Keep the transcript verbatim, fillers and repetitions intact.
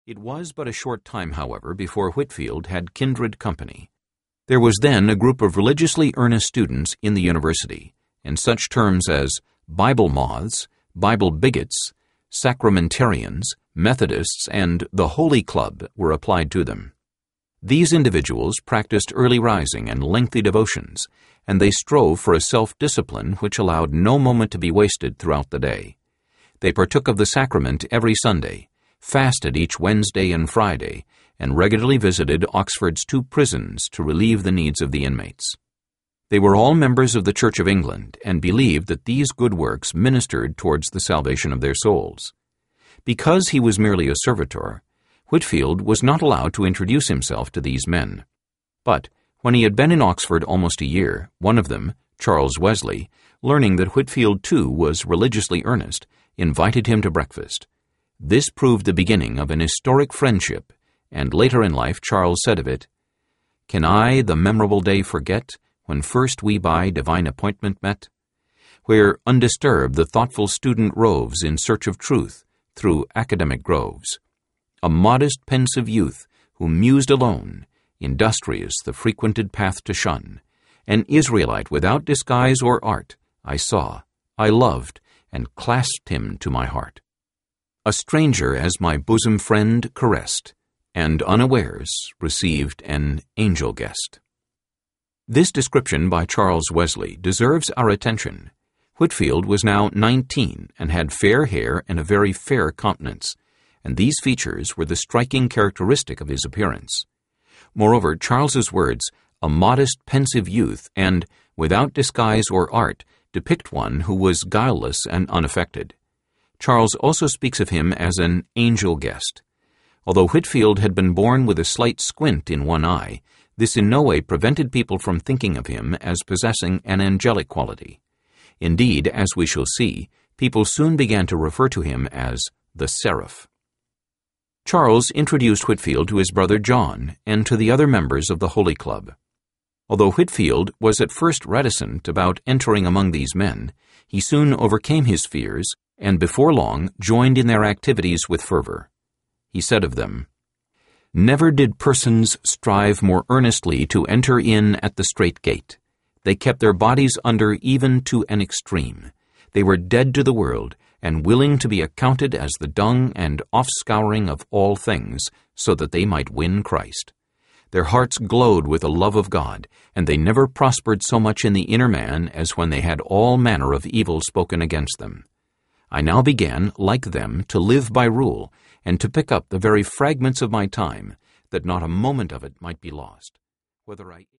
It was but a short time, however, before Whitefield had kindred company. There was then a group of religiously earnest students in the university, and such terms as Bible moths, Bible bigots, sacramentarians, Methodists, and the Holy Club were applied to them. These individuals practiced early rising and lengthy devotions, and they strove for a self-discipline which allowed no moment to be wasted throughout the day. They partook of the sacrament every Sunday, fasted each Wednesday and Friday, and regularly visited Oxford's two prisons to relieve the needs of the inmates. They were all members of the Church of England and believed that these good works ministered towards the salvation of their souls. Because he was merely a servitor, Whitefield was not allowed to introduce himself to these men. But when he had been in Oxford almost a year, one of them, Charles Wesley, learning that Whitefield too was religiously earnest, invited him to breakfast. This proved the beginning of an historic friendship, and later in life Charles said of it, "Can I the memorable day forget, when first we by divine appointment met? Where undisturbed the thoughtful student roves in search of truth through academic groves. A modest pensive youth who mused alone, industrious the frequented path to shun, an Israelite without disguise or art, I saw, I loved, and clasped him to my heart. A stranger as my bosom friend caressed, and unawares received an angel guest." This description by Charles Wesley deserves our attention. Whitefield was now nineteen and had fair hair and a very fair countenance, and these features were the striking characteristic of his appearance. Moreover, Charles's words, "a modest, pensive youth," and "without disguise or art," depict one who was guileless and unaffected. Charles also speaks of him as an angel guest. Although Whitefield had been born with a slight squint in one eye, this in no way prevented people from thinking of him as possessing an angelic quality. Indeed, as we shall see, people soon began to refer to him as the Seraph. Charles introduced Whitefield to his brother John and to the other members of the Holy Club. Although Whitefield was at first reticent about entering among these men, he soon overcame his fears and before long joined in their activities with fervor. He said of them, "Never did persons strive more earnestly to enter in at the strait gate. They kept their bodies under even to an extreme. They were dead to the world, and willing to be accounted as the dung and offscouring of all things, so that they might win Christ. Their hearts glowed with the love of God, and they never prospered so much in the inner man as when they had all manner of evil spoken against them. I now began, like them, to live by rule, and to pick up the very fragments of my time, that not a moment of it might be lost, whether I